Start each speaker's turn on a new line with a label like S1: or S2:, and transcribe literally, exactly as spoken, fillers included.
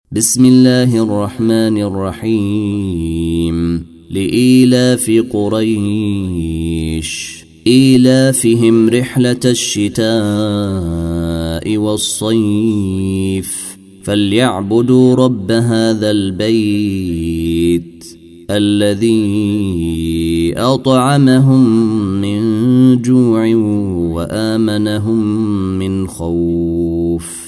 S1: بسم الله الرحمن الرحيم لإيلاف قريش إيلافهم رحلة الشتاء والصيف فليعبدوا رب هذا البيت الذي أطعمهم من جوع وآمنهم من خوف